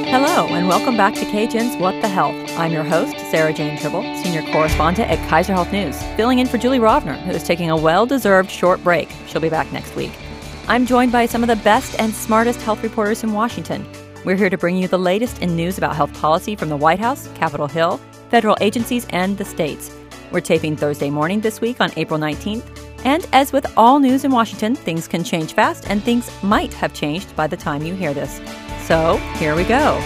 Hello, and welcome back to KGN's What the Health. I'm your host, Sarah Jane Tribble, senior correspondent at Kaiser Health News, filling in for Julie Rovner, who is taking a well-deserved short break. She'll be back next week. I'm joined by some of the best and smartest health reporters in Washington. We're here to bring you the latest in news about health policy from the White House, Capitol Hill, federal agencies, and the states. We're taping Thursday morning this week on April 19th. And as with all news in Washington, things can change fast, and things might have changed by the time you hear this. So, here we go.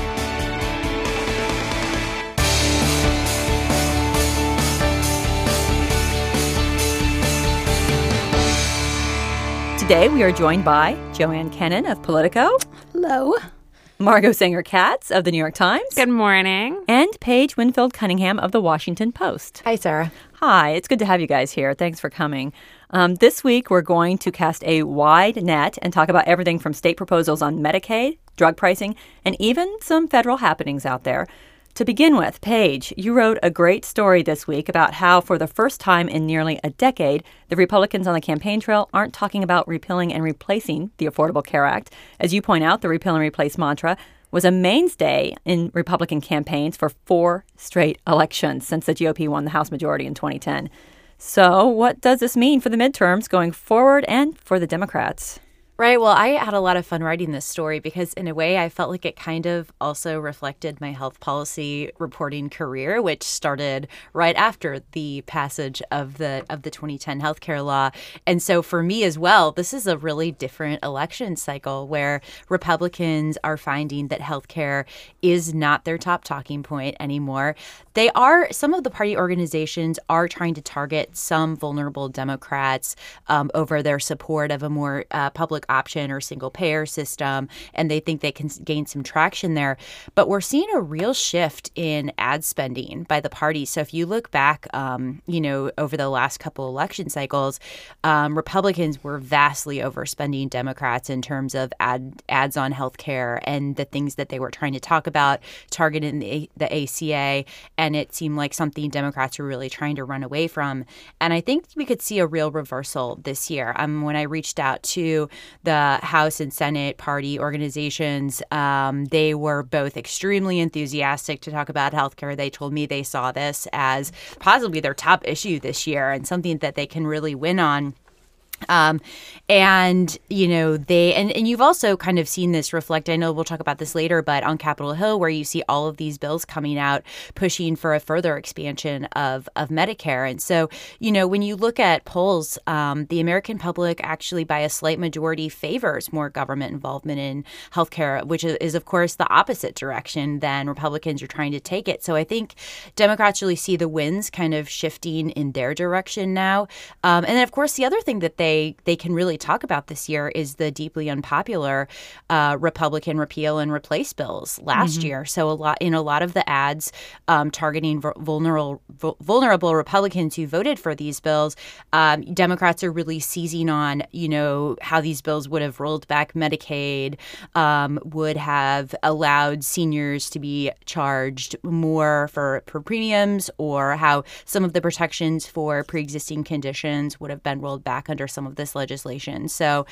Today, we are joined by Joanne Kenen of Politico. Hello. Margot Sanger-Katz of The New York Times. Good morning. And Paige Winfield-Cunningham of The Washington Post. Hi, Sarah. Hi, it's good to have you guys here. Thanks for coming. This week, we're going to cast a wide net and talk about everything from state proposals on Medicaid, drug pricing, and even some federal happenings out there. To begin with, Paige, you wrote a great story this week about how, for the first time in nearly a decade, the Republicans on the campaign trail aren't talking about repealing and replacing the Affordable Care Act. As you point out, the repeal and replace mantra was a mainstay in Republican campaigns for 4 straight elections since the GOP won the House majority in 2010. So what does this mean for the midterms going forward and for the Democrats? Right. Well, I had a lot of fun writing this story because in a way I felt like it kind of also reflected my health policy reporting career, which started right after the passage of the 2010 healthcare law. And so for me as well, this is a really different election cycle where Republicans are finding that healthcare is not their top talking point anymore. Some of the party organizations are trying to target some vulnerable Democrats over their support of a more public option or single payer system, and they think they can gain some traction there. But we're seeing a real shift in ad spending by the party. So if you look back, over the last couple election cycles, Republicans were vastly overspending Democrats in terms of ads on healthcare and the things that they were trying to talk about, targeting the ACA, and it seemed like something Democrats were really trying to run away from. And I think we could see a real reversal this year. When I reached out to the House and Senate party organizations, they were both extremely enthusiastic to talk about healthcare. They told me they saw this as possibly their top issue this year and something that they can really win on. And you've also kind of seen this reflect, I know we'll talk about this later, but on Capitol Hill, where you see all of these bills coming out pushing for a further expansion of Medicare. And so, when you look at polls, the American public actually by a slight majority favors more government involvement in healthcare, which is of course the opposite direction than Republicans are trying to take it. So I think Democrats really see the winds kind of shifting in their direction now. And then, of course, the other thing that they can really talk about this year is the deeply unpopular Republican repeal and replace bills last year. So a lot of the ads targeting vulnerable Republicans who voted for these bills, Democrats are really seizing on, how these bills would have rolled back Medicaid, would have allowed seniors to be charged more for premiums, or how some of the protections for pre-existing conditions would have been rolled back under some of this legislation. So,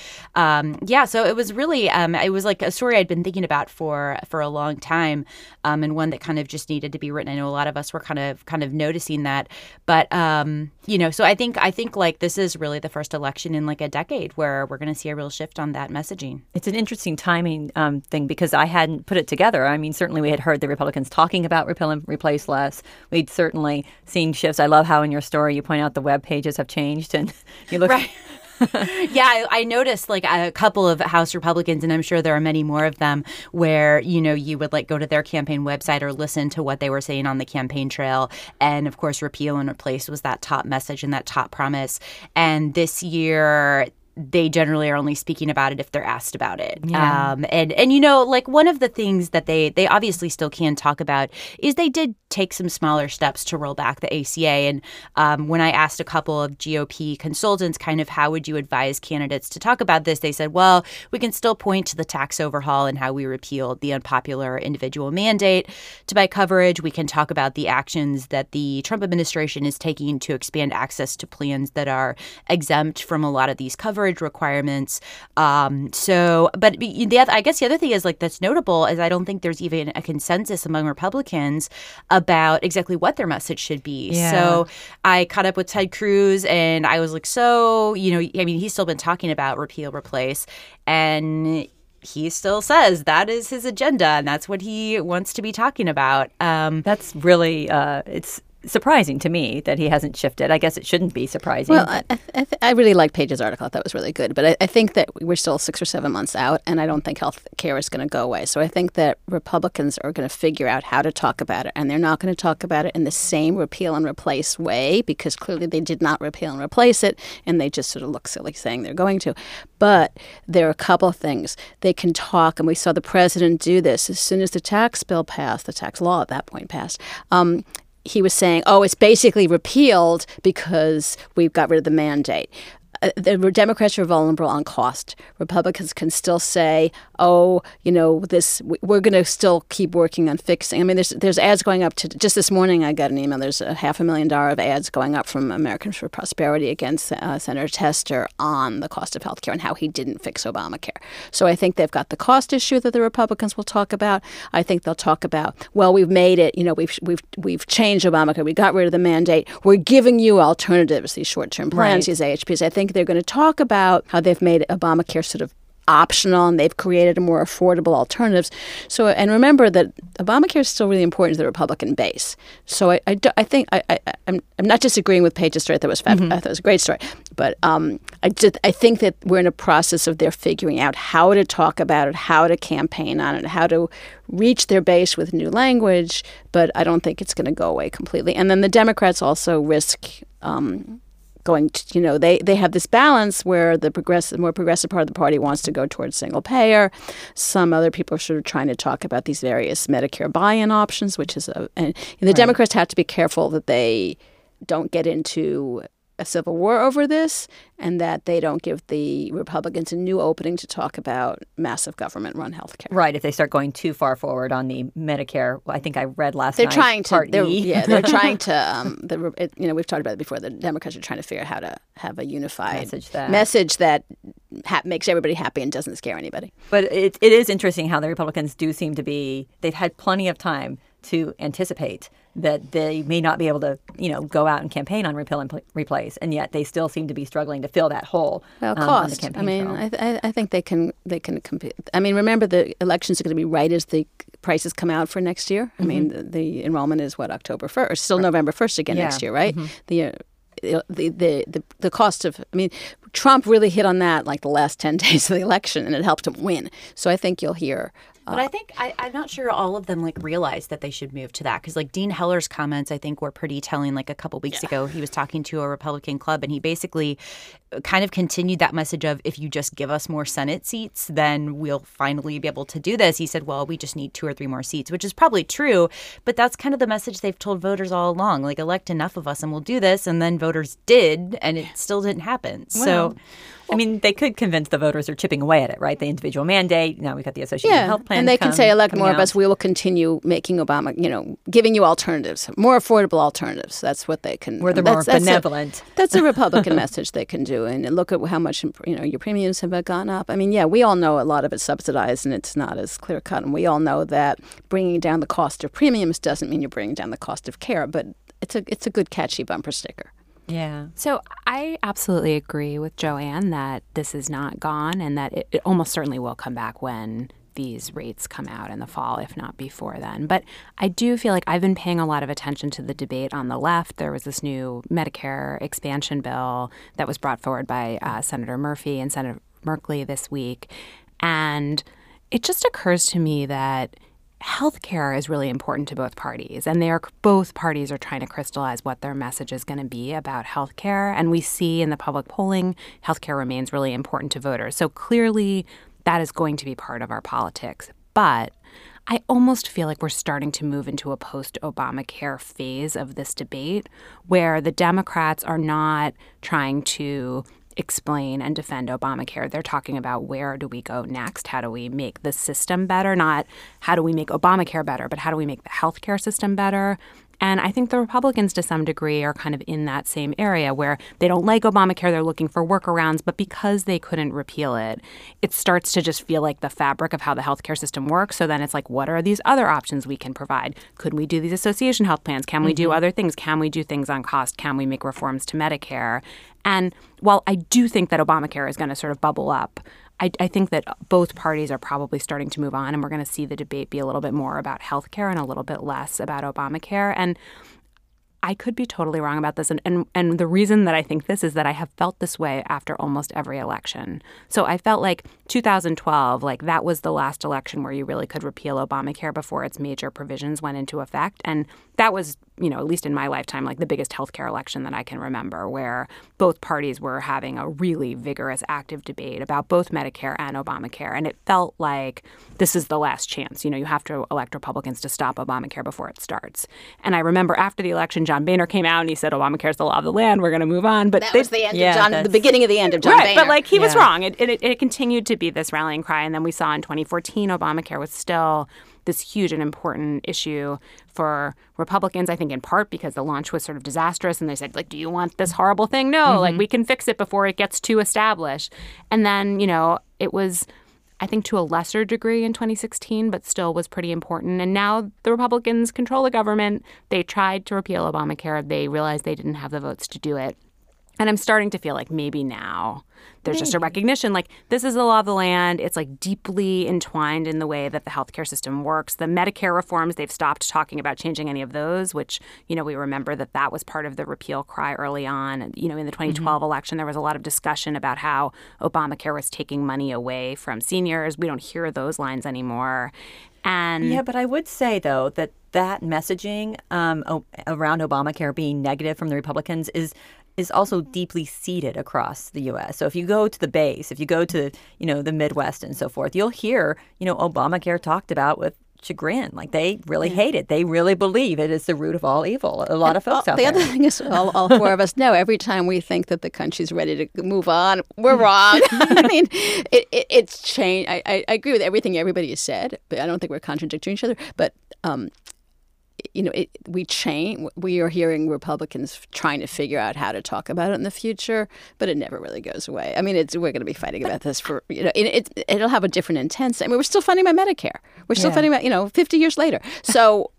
so it was really, it was like a story I'd been thinking about for a long time, and one that kind of just needed to be written. I know a lot of us were kind of noticing that, but so I think like this is really the first election in like a decade where we're going to see a real shift on that messaging. It's an interesting timing thing because I hadn't put it together. I mean, certainly we had heard the Republicans talking about repeal and replace less. We'd certainly seen shifts. I love how in your story you point out the web pages have changed and you look. Right. Yeah, I noticed like a couple of House Republicans, and I'm sure there are many more of them, where, you would like go to their campaign website or listen to what they were saying on the campaign trail. And of course, repeal and replace was that top message and that top promise. And this year, they generally are only speaking about it if they're asked about it. Yeah. Like one of the things that they obviously still can talk about is they did take some smaller steps to roll back the ACA. And when I asked a couple of GOP consultants kind of how would you advise candidates to talk about this, they said, well, we can still point to the tax overhaul and how we repealed the unpopular individual mandate to buy coverage. We can talk about the actions that the Trump administration is taking to expand access to plans that are exempt from a lot of these coverage coverage requirements. But I guess the other thing is like that's notable is I don't think there's even a consensus among Republicans about exactly what their message should be. Yeah. So I caught up with Ted Cruz and I was like, so, I mean, he's still been talking about repeal, replace, and he still says that is his agenda and that's what he wants to be talking about. That's really, it's surprising to me that he hasn't shifted. I guess it shouldn't be surprising. Well, I really liked Paige's article. I thought it was really good. But I think that we're still 6 or 7 months out, and I don't think health care is going to go away. So I think that Republicans are going to figure out how to talk about it, and they're not going to talk about it in the same repeal and replace way, because clearly they did not repeal and replace it, and they just sort of look silly saying they're going to. But there are a couple of things. They can talk, and we saw the president do this. As soon as the tax bill passed, the tax law at that point passed, he was saying, it's basically repealed because we've got rid of the mandate. The Democrats are vulnerable on cost. Republicans can still say, we're going to still keep working on fixing. I mean, there's ads going up to, just this morning I got an email, there's $500,000 of ads going up from Americans for Prosperity against Senator Tester on the cost of health care and how he didn't fix Obamacare. So I think they've got the cost issue that the Republicans will talk about. I think they'll talk about, we've made it, we've changed Obamacare, we got rid of the mandate, we're giving you alternatives, these short-term plans, these AHPs. I think they're going to talk about how they've made Obamacare sort of optional and they've created a more affordable alternatives. So, and remember that Obamacare is still really important to the Republican base. So I think I'm not disagreeing with Paige's story. That was fabulous. I thought it was a great story. But I think that we're in a process of their figuring out how to talk about it, how to campaign on it, how to reach their base with new language. But I don't think it's going to go away completely. And then the Democrats also risk going to, they have this balance where the more progressive part of the party wants to go towards single payer. Some other people are sort of trying to talk about these various Medicare buy-in options, which is and the Democrats have to be careful that they don't get into a civil war over this and that they don't give the Republicans a new opening to talk about massive government-run health care. Right, if they start going too far forward on the Medicare, I think I read last night. They're trying to, we've talked about it before, the Democrats are trying to figure out how to have a unified message that makes everybody happy and doesn't scare anybody. But it is interesting how the Republicans do seem to be, they've had plenty of time to anticipate that they may not be able to, go out and campaign on repeal and replace, and yet they still seem to be struggling to fill that hole. Well, cost. On the campaign trail. I think they can compete. I mean, remember the elections are going to be right as the prices come out for next year. I mean, the enrollment is October 1st, still November 1st again next year, right? The cost of, Trump really hit on that like the last 10 days of the election, and it helped him win. So I think you'll hear. But I think I'm not sure all of them realize that they should move to that, because Dean Heller's comments I think were pretty telling. A couple weeks ago, he was talking to a Republican club, and he basically kind of continued that message of, if you just give us more Senate seats, then we'll finally be able to do this. He said, well, we just need 2 or 3 more seats, which is probably true, but that's kind of the message they've told voters all along. Elect enough of us and we'll do this, and then voters did, and it still didn't happen. Well, they could convince the voters they're chipping away at it, right? The individual mandate. Now we've got the Associated Health Plan. And they can say, elect more of us. We will continue making Obama, giving you alternatives, more affordable alternatives. That's what they can. We're the more benevolent. That's a Republican message they can do. And look at how much, your premiums have gone up. We all know a lot of it's subsidized and it's not as clear cut. And we all know that bringing down the cost of premiums doesn't mean you're bringing down the cost of care. But it's a good catchy bumper sticker. Yeah. So I absolutely agree with Joanne that this is not gone, and that it almost certainly will come back when these rates come out in the fall, if not before then. But I do feel like I've been paying a lot of attention to the debate on the left. There was this new Medicare expansion bill that was brought forward by Senator Murphy and Senator Merkley this week. And it just occurs to me that healthcare is really important to both parties, and both parties are trying to crystallize what their message is going to be about healthcare. And we see in the public polling, healthcare remains really important to voters. So clearly, that is going to be part of our politics. But I almost feel like we're starting to move into a post-Obamacare phase of this debate, where the Democrats are not trying to explain and defend Obamacare. They're talking about, where do we go next? How do we make the system better? Not how do we make Obamacare better, but how do we make the healthcare system better? And I think the Republicans, to some degree, are kind of in that same area where they don't like Obamacare. They're looking for workarounds. But because they couldn't repeal it, it starts to just feel like the fabric of how the healthcare system works. So then it's like, what are these other options we can provide? Could we do these association health plans? Can we do other things? Can we do things on cost? Can we make reforms to Medicare? And while I do think that Obamacare is going to sort of bubble up, I think that both parties are probably starting to move on, and we're going to see the debate be a little bit more about healthcare and a little bit less about Obamacare. And I could be totally wrong about this. And the reason that I think this is that I have felt this way after almost every election. So I felt like 2012, like that was the last election where you really could repeal Obamacare before its major provisions went into effect. And that was, at least in my lifetime, like the biggest healthcare election that I can remember, where both parties were having a really vigorous, active debate about both Medicare and Obamacare. And it felt like this is the last chance. You have to elect Republicans to stop Obamacare before it starts. And I remember after the election, John Boehner came out and he said, Obamacare is the law of the land. We're going to move on. But that was the end of John, the beginning of the end of John Boehner. But like he was wrong. It continued to be this rallying cry. And then we saw in 2014, Obamacare was still this huge and important issue for Republicans, I think in part because the launch was sort of disastrous. And they said, like, do you want this horrible thing? No, like we can fix it before it gets too established. And then, it was, I think, to a lesser degree in 2016, but still was pretty important. And now the Republicans control the government. They tried to repeal Obamacare. They realized they didn't have the votes to do it. And I'm starting to feel like maybe now there's just a recognition, like this is the law of the land. It's like deeply entwined in the way that the healthcare system works. The Medicare reforms, they've stopped talking about changing any of those, which, we remember that was part of the repeal cry early on. In the 2012 election, there was a lot of discussion about how Obamacare was taking money away from seniors. We don't hear those lines anymore. Yeah, but I would say, though, that messaging around Obamacare being negative from the Republicans is also deeply seated across the U.S. So if you go to the base, if you go to, the Midwest and so forth, you'll hear, Obamacare talked about with chagrin. Like they really hate it. They really believe it is the root of all evil. A lot of folks out there. The other thing is all four of us know every time we think that the country's ready to move on, we're wrong. I mean, it's changed. I agree with everything everybody has said, but I don't think we're contradicting each other. But we change. We are hearing Republicans trying to figure out how to talk about it in the future, but it never really goes away. I mean, we're going to be fighting about this for it'll have a different intent. I mean, we're still fighting about Medicare. We're still fighting about 50 years later. So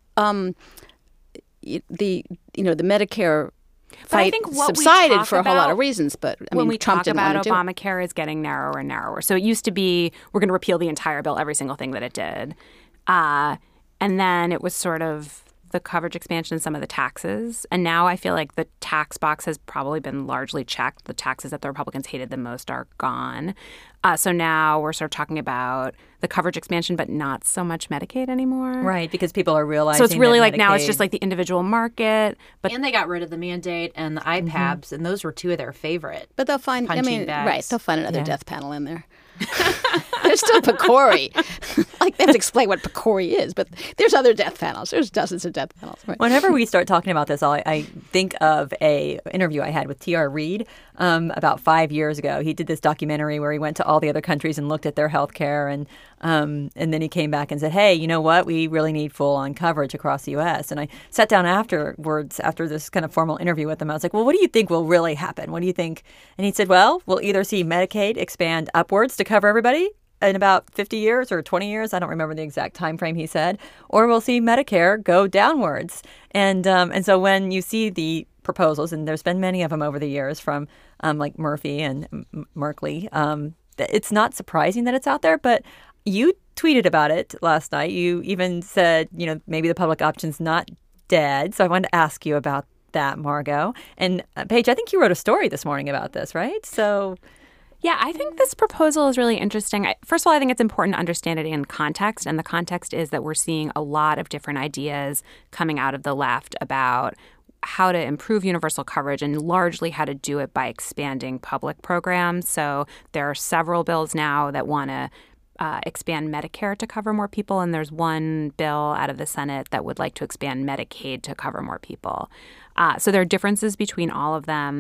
the Medicare fight subsided for a whole lot of reasons, but when we Trump talk about didn't Obamacare is getting narrower and narrower. So it used to be we're going to repeal the entire bill, every single thing that it did, and then it was sort of the coverage expansion and some of the taxes. And now I feel like the tax box has probably been largely checked. The taxes that the Republicans hated the most are gone. So now we're sort of talking about the coverage expansion, but not so much Medicaid anymore. Right, because people are realizing so it's really like now it's just like the individual market. And they got rid of the mandate and the IPABs, and those were two of their favorite. But they'll find, punching bags. they'll find another death panel in there. There's still PCORI. Like they have to explain what PCORI is, but there's other death panels. There's dozens of death panels. Right? Whenever we start talking about this, I think of a interview I had with T.R. Reid about 5 years ago. He did this documentary where he went to all the other countries and looked at their health care, and then he came back and said, hey, you know what? We really need full-on coverage across the U.S. And I sat down afterwards, after this kind of formal interview with him. I was like, well, what do you think will really happen? What do you think? And he said, well, we'll either see Medicaid expand upwards to cover everybody in about 50 years or 20 years. I don't remember the exact time frame he said. Or we'll see Medicare go downwards. And so when you see the proposals, and there's been many of them over the years from like Murphy and Merkley, it's not surprising that it's out there, but you tweeted about it last night. You even said, maybe the public option's not dead. So I wanted to ask you about that, Margot. And Paige, I think you wrote a story this morning about this, right? So yeah, I think this proposal is really interesting. First of all, I think it's important to understand it in context. And the context is that we're seeing a lot of different ideas coming out of the left about how to improve universal coverage and largely how to do it by expanding public programs. So there are several bills now that want to expand Medicare to cover more people. And there's one bill out of the Senate that would like to expand Medicaid to cover more people. So there are differences between all of them.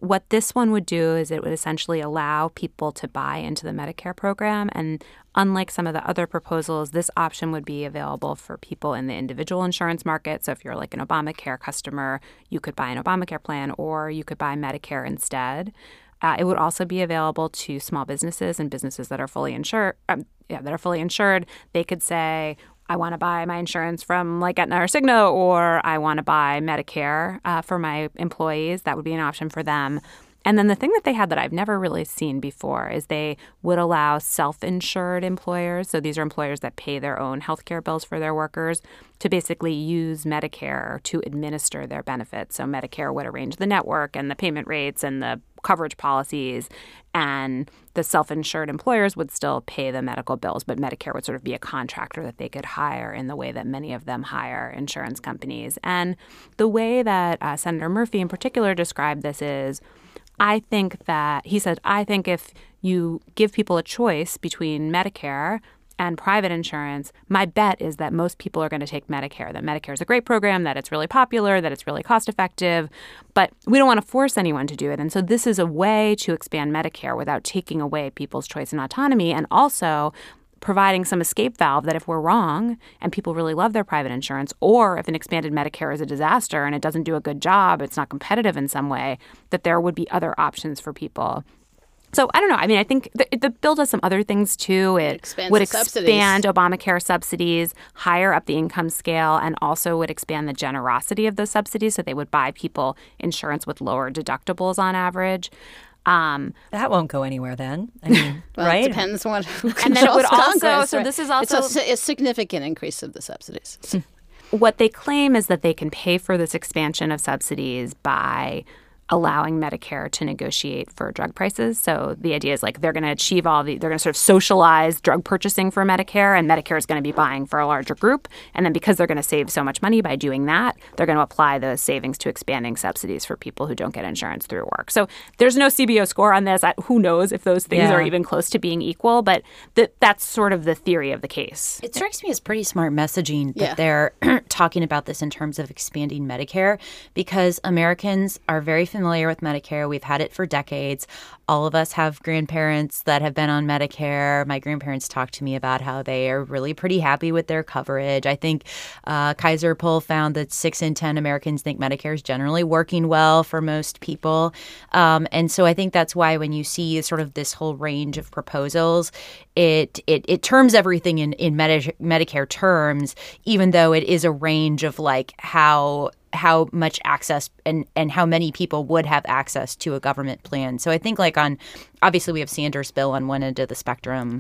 what this one would do is it would essentially allow people to buy into the Medicare program. And unlike some of the other proposals, this option would be available for people in the individual insurance market. So if you're like an Obamacare customer, you could buy an Obamacare plan or you could buy Medicare instead. It would also be available to small businesses and businesses that are fully insured. They could say, I want to buy my insurance from like Aetna or Cigna, or I want to buy Medicare for my employees. That would be an option for them. And then the thing that they had that I've never really seen before is they would allow self-insured employers, so these are employers that pay their own healthcare bills for their workers, to basically use Medicare to administer their benefits. So Medicare would arrange the network and the payment rates and the coverage policies, and the self-insured employers would still pay the medical bills, but Medicare would sort of be a contractor that they could hire in the way that many of them hire insurance companies. And the way that Senator Murphy in particular described this is, I think if you give people a choice between Medicare and private insurance, my bet is that most people are going to take Medicare, that Medicare is a great program, that it's really popular, that it's really cost effective, but we don't want to force anyone to do it. And so this is a way to expand Medicare without taking away people's choice and autonomy, and also providing some escape valve that if we're wrong and people really love their private insurance, or if an expanded Medicare is a disaster and it doesn't do a good job, it's not competitive in some way, that there would be other options for people. So I don't know. I mean, I think the bill does some other things too. It would expand Obamacare subsidies, higher up the income scale, and also would expand the generosity of those subsidies. So they would buy people insurance with lower deductibles on average. That won't go anywhere then. I mean, well, right? It depends on who controls and then it would Congress. Also, so right? this is also it's a significant increase of the subsidies. What they claim is that they can pay for this expansion of subsidies by allowing Medicare to negotiate for drug prices. So the idea is like they're going to achieve they're going to sort of socialize drug purchasing for Medicare, and Medicare is going to be buying for a larger group. And then because they're going to save so much money by doing that, they're going to apply those savings to expanding subsidies for people who don't get insurance through work. So there's no CBO score on this. Who knows if those things are even close to being equal, but that's sort of the theory of the case. It strikes me as pretty smart messaging that they're talking about this in terms of expanding Medicare, because Americans are very familiar with Medicare. We've had it for decades. All of us have grandparents that have been on Medicare. My grandparents talk to me about how they are really pretty happy with their coverage. I think Kaiser poll found that 6 in 10 Americans think Medicare is generally working well for most people. And so I think that's why when you see sort of this whole range of proposals, it terms everything in Medicare terms, even though it is a range of like how much access and how many people would have access to a government plan. So I think like obviously we have Sanders' bill on one end of the spectrum,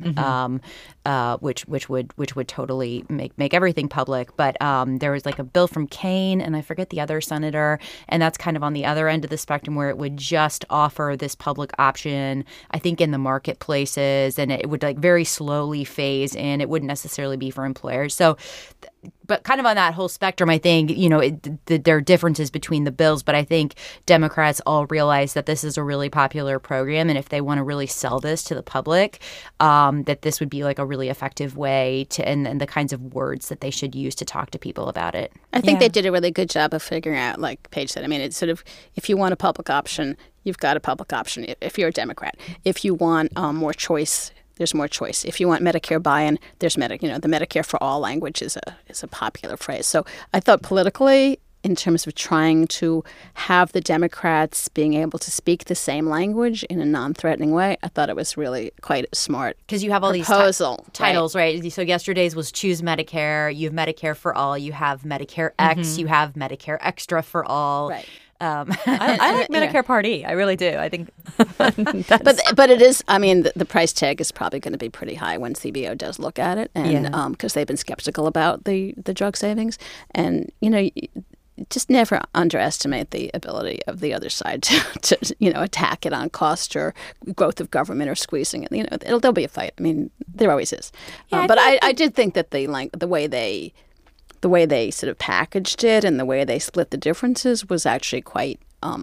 which would totally make everything public. But there was like a bill from Kaine, and I forget the other senator, and that's kind of on the other end of the spectrum where it would just offer this public option, I think, in the marketplaces, and it would like very slowly phase in. It wouldn't necessarily be for employers. So but kind of on that whole spectrum, I think, there are differences between the bills, but I think Democrats all realize that this is a really popular program, and if they want to really sell this to the public, that this would be like a really effective way to, and the kinds of words that they should use to talk to people about it. I think they did a really good job of figuring out, like Paige said, I mean, it's sort of, if you want a public option, you've got a public option if you're a Democrat. If you want more choice, there's more choice. If you want Medicare buy-in, there's the Medicare for all language is a popular phrase. So I thought politically, in terms of trying to have the Democrats being able to speak the same language in a non-threatening way, I thought it was really quite a smart because you have all proposal, these titles, right? So yesterday's was Choose Medicare. You have Medicare for all. You have Medicare X. You have Medicare Extra for all. Right. I like Medicare Part E. I really do. I think, but it is. I mean, the price tag is probably going to be pretty high when CBO does look at it, and because they've been skeptical about the drug savings, and just never underestimate the ability of the other side to attack it on cost or growth of government or squeezing it. There'll be a fight. I mean, there always is. But I did think that the way they sort of packaged it and the way they split the differences was actually quite,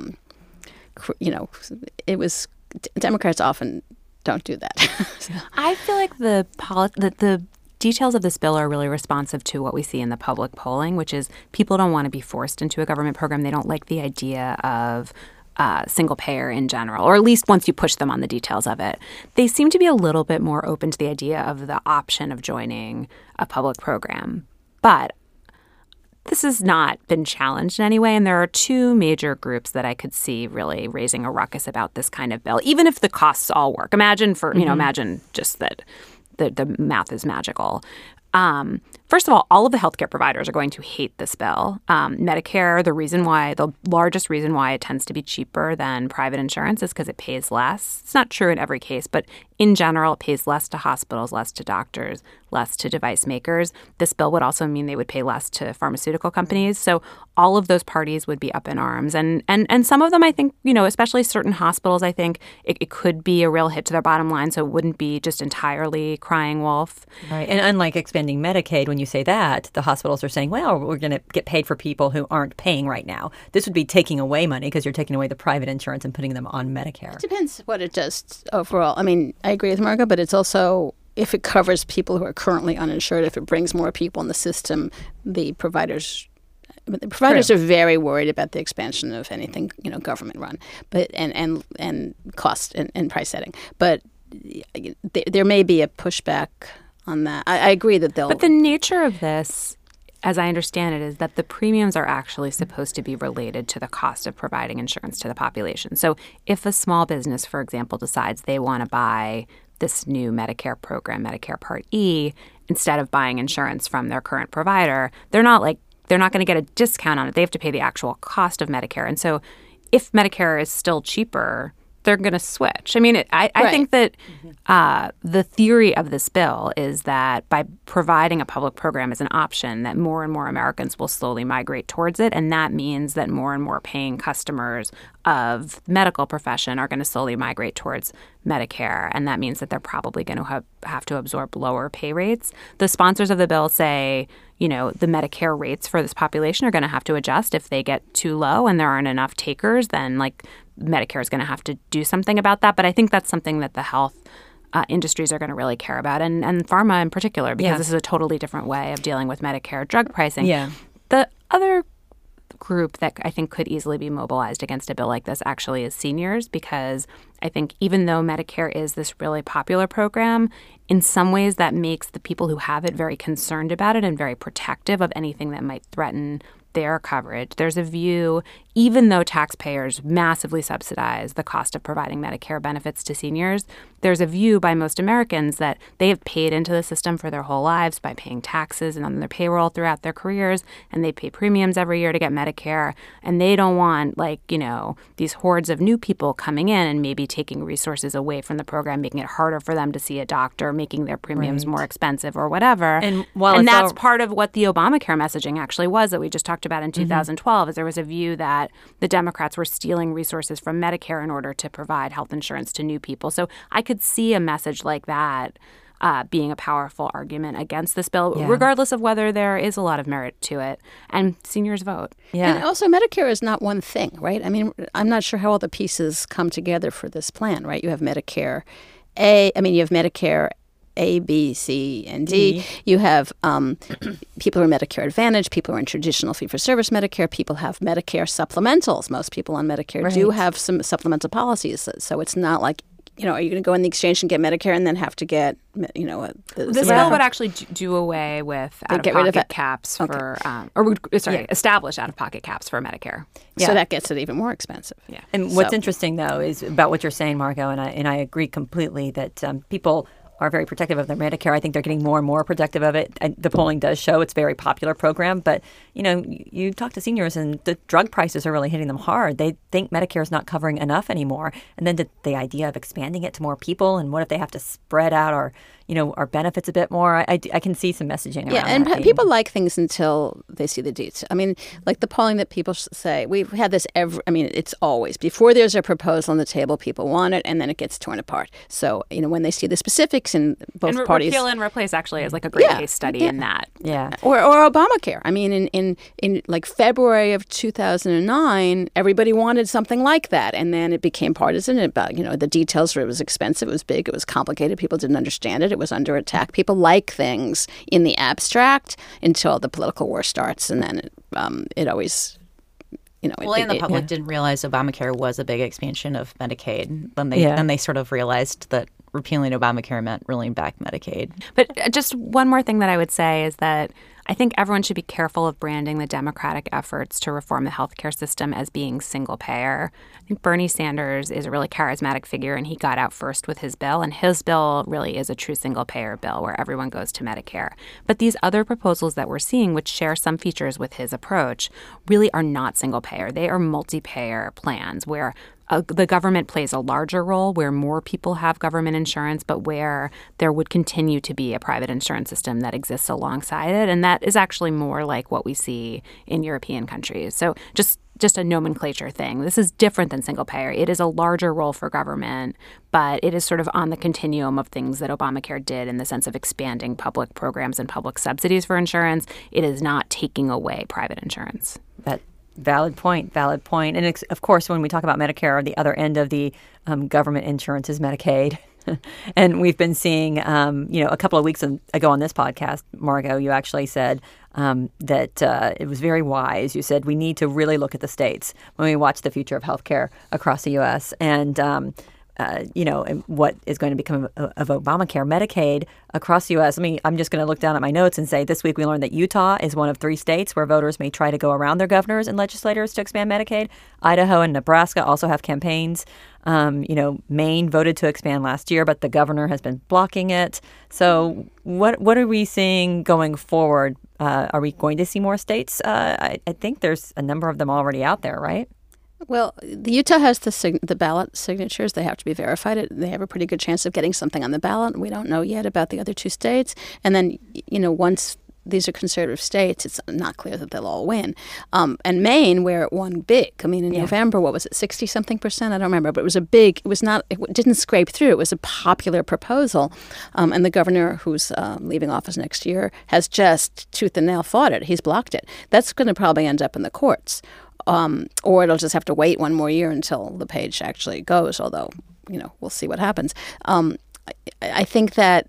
it was, Democrats often don't do that. I feel like the details of this bill are really responsive to what we see in the public polling, which is people don't want to be forced into a government program. They don't like the idea of single payer in general, or at least once you push them on the details of it, they seem to be a little bit more open to the idea of the option of joining a public program. But this has not been challenged in any way, and there are two major groups that I could see really raising a ruckus about this kind of bill, even if the costs all work. Imagine imagine just that the math is magical. First of all of the healthcare providers are going to hate this bill. Medicare, the largest reason why it tends to be cheaper than private insurance is because it pays less. It's not true in every case, but in general, it pays less to hospitals, less to doctors, less to device makers. This bill would also mean they would pay less to pharmaceutical companies. So all of those parties would be up in arms. And some of them, I think, especially certain hospitals, I think it could be a real hit to their bottom line. So it wouldn't be just entirely crying wolf. Right. And unlike expanding Medicaid, when you say that, the hospitals are saying, well, we're going to get paid for people who aren't paying right now. This would be taking away money because you're taking away the private insurance and putting them on Medicare. It depends what it does overall. I mean, I agree with Margo, but it's also if it covers people who are currently uninsured, if it brings more people in the system, the providers are very worried about the expansion of anything, government run, but and cost and price setting. But there may be a pushback on that. I agree that they'll. But the nature of this, as I understand it, is that the premiums are actually supposed to be related to the cost of providing insurance to the population. So if a small business, for example, decides they want to buy this new Medicare program, Medicare Part E, instead of buying insurance from their current provider, they're not going to get a discount on it. They have to pay the actual cost of Medicare. And so if Medicare is still cheaper, they're going to switch. I mean, I think that the theory of this bill is that by providing a public program as an option, that more and more Americans will slowly migrate towards it. And that means that more and more paying customers of the medical profession are going to slowly migrate towards Medicare. And that means that they're probably going to have to absorb lower pay rates. The sponsors of the bill say, the Medicare rates for this population are going to have to adjust if they get too low and there aren't enough takers, then Medicare is going to have to do something about that. But I think that's something that the health industries are going to really care about, and pharma in particular, because this is a totally different way of dealing with Medicare drug pricing. Yeah. The other group that I think could easily be mobilized against a bill like this actually is seniors, because I think even though Medicare is this really popular program, in some ways that makes the people who have it very concerned about it and very protective of anything that might threaten their coverage. There's a view, even though taxpayers massively subsidize the cost of providing Medicare benefits to seniors, there's a view by most Americans that they have paid into the system for their whole lives by paying taxes and on their payroll throughout their careers, and they pay premiums every year to get Medicare, and they don't want, these hordes of new people coming in and maybe taking resources away from the program, making it harder for them to see a doctor, making their premiums more expensive or whatever. And that's part of what the Obamacare messaging actually was that we just talked about in 2012, is there was a view that the Democrats were stealing resources from Medicare in order to provide health insurance to new people. So I could see a message like that being a powerful argument against this bill, regardless of whether there is a lot of merit to it. And seniors vote. Yeah. And also Medicare is not one thing, right? I mean, I'm not sure how all the pieces come together for this plan, right? You have Medicare you have Medicare A, B, C, and D. You have people who are Medicare Advantage, people who are in traditional fee-for-service Medicare, people have Medicare supplementals. Most people on Medicare do have some supplemental policies. So it's not like, are you going to go in the exchange and get Medicare and then have to get, this bill would actually do away with out-of-pocket caps for, establish out-of-pocket caps for Medicare. Yeah. So that gets it even more expensive. Yeah. And what's interesting, though, is about what you're saying, Margo, and I agree completely that people are very protective of their Medicare. I think they're getting more and more protective of it. And the polling does show it's a very popular program. But, you talk to seniors and the drug prices are really hitting them hard. They think Medicare is not covering enough anymore. And then the idea of expanding it to more people, and what if they have to spread out our benefits a bit more? I can see some messaging around and that. People like things until they see the deets. I mean, like the polling that people say, we've had this it's always. Before there's a proposal on the table, people want it, and then it gets torn apart. So, when they see the specifics in both parties. Repeal and replace actually is like a great case study in that. Yeah. Or Obamacare. I mean, in like February of 2009, everybody wanted something like that. And then it became partisan about, the details were, it was expensive, it was big, it was complicated, people didn't understand it, it was under attack. People like things in the abstract until the political war starts, and then it always Well, and the public didn't realize Obamacare was a big expansion of Medicaid. Then they sort of realized that repealing Obamacare meant rolling back Medicaid. But just one more thing that I would say is that I think everyone should be careful of branding the Democratic efforts to reform the healthcare system as being single payer. I think Bernie Sanders is a really charismatic figure, and he got out first with his bill, and his bill really is a true single payer bill where everyone goes to Medicare. But these other proposals that we're seeing, which share some features with his approach, really are not single payer. They are multi-payer plans where the government plays a larger role, where more people have government insurance, but where there would continue to be a private insurance system that exists alongside it. And that is actually more like what we see in European countries. So just a nomenclature thing. This is different than single payer. It is a larger role for government, but it is sort of on the continuum of things that Obamacare did in the sense of expanding public programs and public subsidies for insurance. It is not taking away private insurance. Valid point. And of course, when we talk about Medicare, the other end of the government insurance is Medicaid. And we've been seeing, a couple of weeks ago on this podcast, Margot, you actually said that it was very wise. You said we need to really look at the states when we watch the future of healthcare across the U.S. And and what is going to become of Obamacare, Medicaid across the U.S. I mean, I'm just going to look down at my notes and say this week we learned that Utah is one of 3 states where voters may try to go around their governors and legislators to expand Medicaid. Idaho and Nebraska also have campaigns. Maine voted to expand last year, but the governor has been blocking it. So what are we seeing going forward? Are we going to see more states? I think there's a number of them already out there, right? Well, the Utah has the ballot signatures. They have to be verified. They have a pretty good chance of getting something on the ballot. We don't know yet about the other 2 states. And then, once these are conservative states, it's not clear that they'll all win. And Maine, where it won big. I mean, in November, what was it, 60-something%? I don't remember. But it didn't scrape through. It was a popular proposal. And the governor, who's leaving office next year, has just tooth and nail fought it. He's blocked it. That's going to probably end up in the courts. Or it'll just have to wait one more year until the page actually goes, although, we'll see what happens. I think that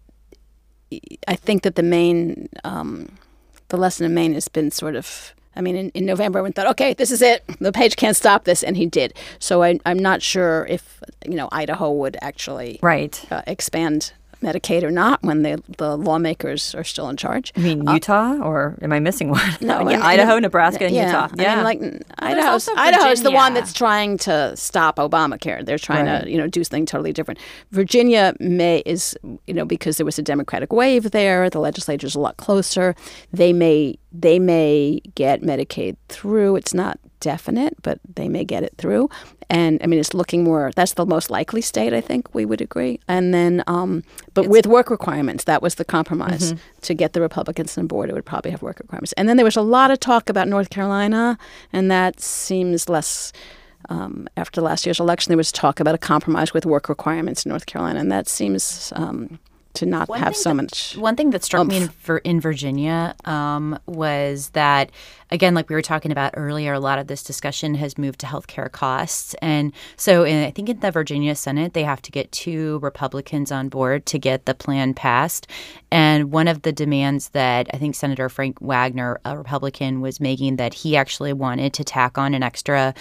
the Maine, the lesson in Maine has been sort of, in November, everyone thought, okay, this is it. The page can't stop this, and he did. So I'm not sure if, Idaho would actually expand Medicaid or not when the lawmakers are still in charge. You mean Utah, or am I missing one? No, Idaho, Nebraska, and Utah. Yeah, Idaho's the one that's trying to stop Obamacare. They're trying to, do something totally different. Virginia is because there was a Democratic wave there. The legislature's a lot closer. They may get Medicaid through. It's not definite, but they may get it through. And it's looking more, that's the most likely state, I think we would agree. And then, but with work requirements, that was the compromise. To get the Republicans on board, it would probably have work requirements. And then there was a lot of talk about North Carolina, and that seems less, after last year's election, there was talk about a compromise with work requirements in North Carolina, and that seems to not have so much. One thing that struck me in Virginia was that, again, like we were talking about earlier, a lot of this discussion has moved to healthcare costs. And so I think in the Virginia Senate, they have to get 2 Republicans on board to get the plan passed. And one of the demands that I think Senator Frank Wagner, a Republican, was making, that he actually wanted to tack on an extra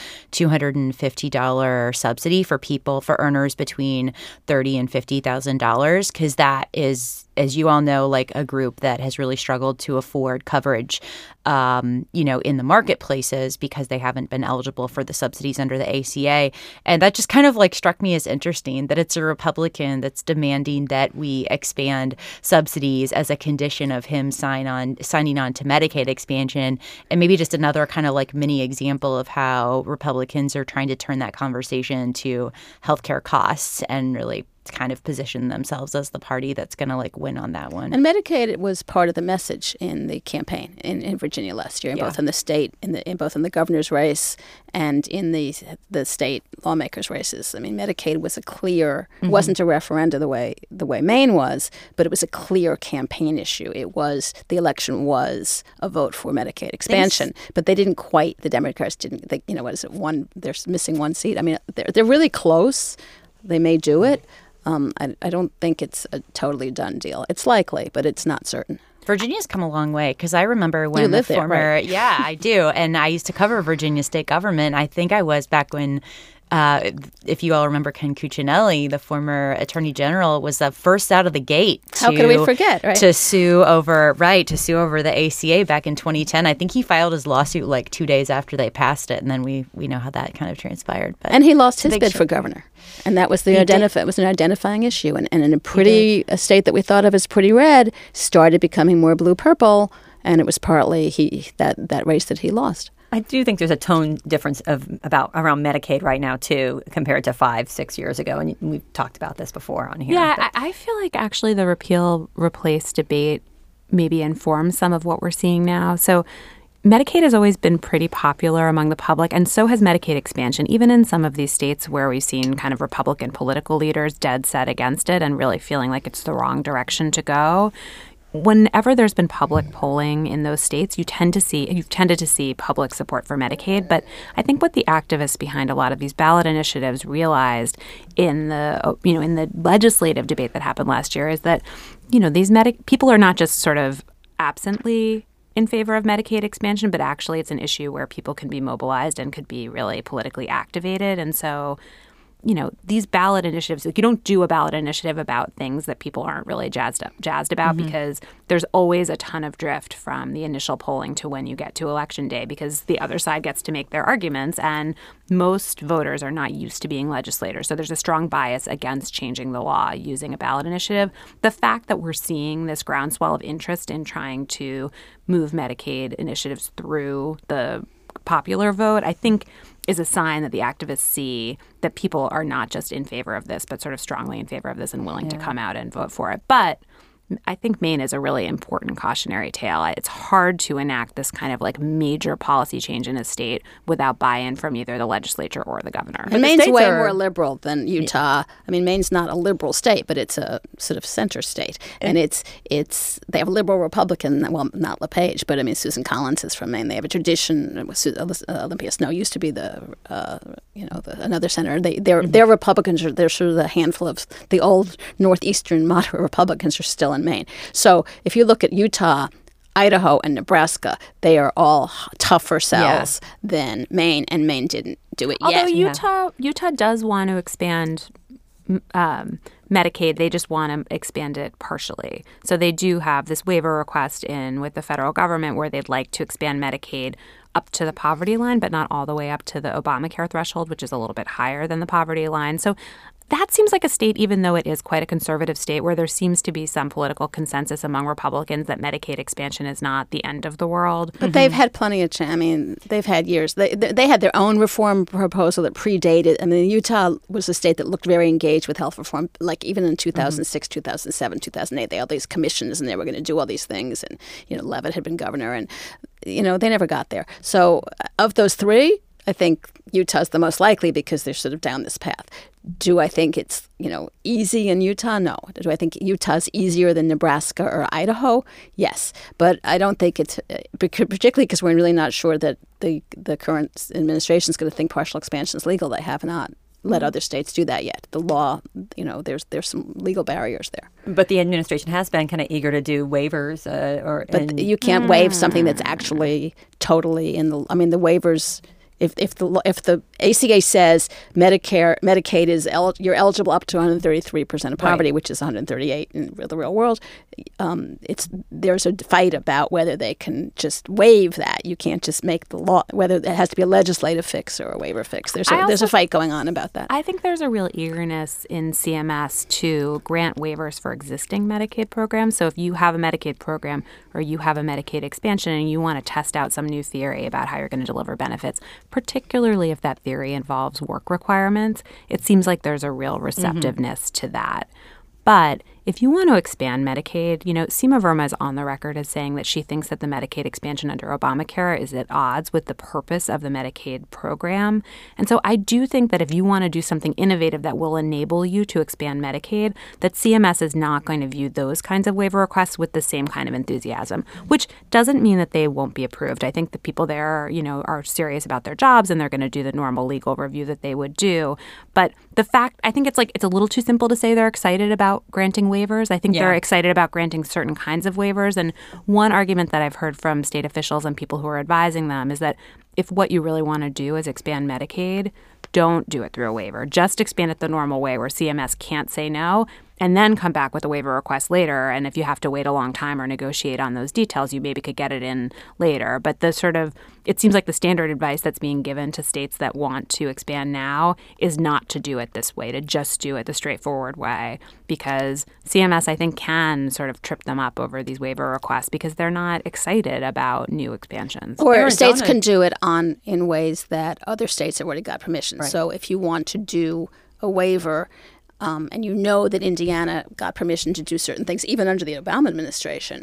$250 subsidy for earners between $30,000 and $50,000, because that is, as you all know, like a group that has really struggled to afford coverage, in the marketplaces because they haven't been eligible for the subsidies under the ACA. And that just kind of struck me as interesting that it's a Republican that's demanding that we expand subsidies as a condition of him signing on to Medicaid expansion. And maybe just another kind of mini example of how Republicans are trying to turn that conversation to healthcare costs and really kind of position themselves as the party that's going to win on that one. And Medicaid was part of the message in the campaign in Virginia last year, both in the state, both in the governor's race and in the state lawmakers' races. Medicaid was a clear, wasn't a referenda the way Maine was, but it was a clear campaign issue. The election was a vote for Medicaid expansion, but they didn't quite. The Democrats didn't. What is it? They're missing 1 seat. They're really close. They may do it. I don't think it's a totally done deal. It's likely, but it's not certain. Virginia's come a long way because I remember when you live there, right? Yeah, I do. And I used to cover Virginia state government. I think I was back when if you all remember Ken Cuccinelli, the former attorney general, was the first out of the gate How could we forget, right? to sue over the ACA back in 2010. I think he filed his lawsuit like 2 days after they passed it, and then we know how that kind of transpired. But and he lost his bid for governor, and that was it was an identifying issue. And in a state that we thought of as pretty red, started becoming more blue-purple, and it was partly that race that he lost. I do think there's a tone difference around Medicaid right now, too, compared to 5-6 years ago. And we've talked about this before on here. Yeah, I feel like actually the repeal-replace debate maybe informs some of what we're seeing now. So Medicaid has always been pretty popular among the public, and so has Medicaid expansion, even in some of these states where we've seen kind of Republican political leaders dead set against it and really feeling like it's the wrong direction to go. Whenever there's been public polling in those states, you've tended to see public support for Medicaid. But I think what the activists behind a lot of these ballot initiatives realized in the legislative debate that happened last year is that, these people are not just sort of absently in favor of Medicaid expansion, but actually it's an issue where people can be mobilized and could be really politically activated. And so these ballot initiatives, you don't do a ballot initiative about things that people aren't really jazzed about because there's always a ton of drift from the initial polling to when you get to Election Day because the other side gets to make their arguments and most voters are not used to being legislators. So there's a strong bias against changing the law using a ballot initiative. The fact that we're seeing this groundswell of interest in trying to move Medicaid initiatives through the popular vote, I think is a sign that the activists see that people are not just in favor of this, but sort of strongly in favor of this and willing to come out and vote for it. But I think Maine is a really important cautionary tale. It's hard to enact this kind of like major policy change in a state without buy-in from either the legislature or the governor. And Maine's way more liberal than Utah. I mean, Maine's not a liberal state, but it's a sort of center state. And it's they have a liberal Republican, well, not LePage, but I mean, Susan Collins is from Maine. They have a tradition. Olympia Snowe used to be another senator. They're Republicans. They're sort of the handful of the old northeastern moderate Republicans are still in Maine. So if you look at Utah, Idaho, and Nebraska, they are all tougher sells than Maine, and Maine didn't do it yet. Although Utah does want to expand Medicaid, they just want to expand it partially. So they do have this waiver request in with the federal government where they'd like to expand Medicaid up to the poverty line, but not all the way up to the Obamacare threshold, which is a little bit higher than the poverty line. So that seems like a state, even though it is quite a conservative state, where there seems to be some political consensus among Republicans that Medicaid expansion is not the end of the world. But they've had plenty of chance. I mean, they've had years. They had their own reform proposal that predated. I mean, Utah was a state that looked very engaged with health reform, like even in 2006, 2007, 2008. They had all these commissions, and they were going to do all these things. And, Leavitt had been governor, and, they never got there. So of those three, I think Utah's the most likely because they're sort of down this path. Do I think it's, easy in Utah? No. Do I think Utah's easier than Nebraska or Idaho? Yes. But I don't think it's, particularly because we're really not sure that the current administration is going to think partial expansion is legal. They have not let other states do that yet. The law, there's some legal barriers there. But the administration has been kind of eager to do waivers. But you can't waive something that's actually totally in the, the waivers. If the ACA says Medicaid is you're eligible up to 133% of poverty, right, which is 138 in the real world, there's a fight about whether they can just waive that. You can't just make the law, whether it has to be a legislative fix or a waiver fix. There's a fight going on about that. I think there's a real eagerness in CMS to grant waivers for existing Medicaid programs. So if you have a Medicaid program or you have a Medicaid expansion and you want to test out some new theory about how you're going to deliver benefits, particularly if that theory involves work requirements, it seems like there's a real receptiveness to that. But if you want to expand Medicaid, Seema Verma is on the record as saying that she thinks that the Medicaid expansion under Obamacare is at odds with the purpose of the Medicaid program. And so I do think that if you want to do something innovative that will enable you to expand Medicaid, that CMS is not going to view those kinds of waiver requests with the same kind of enthusiasm, which doesn't mean that they won't be approved. I think the people there, are serious about their jobs and they're going to do the normal legal review that they would do. But the fact, I think it's a little too simple to say they're excited about granting waivers. I think they're excited about granting certain kinds of waivers. And one argument that I've heard from state officials and people who are advising them is that if what you really want to do is expand Medicaid, don't do it through a waiver. Just expand it the normal way where CMS can't say no and then come back with a waiver request later. And if you have to wait a long time or negotiate on those details, you maybe could get it in later. But it seems like the standard advice that's being given to states that want to expand now is not to do it this way, to just do it the straightforward way, because CMS, I think, can sort of trip them up over these waiver requests because they're not excited about new expansions. Or states can do it in ways that other states have already got permission. Right. So if you want to do a waiver, and you know that Indiana got permission to do certain things, even under the Obama administration,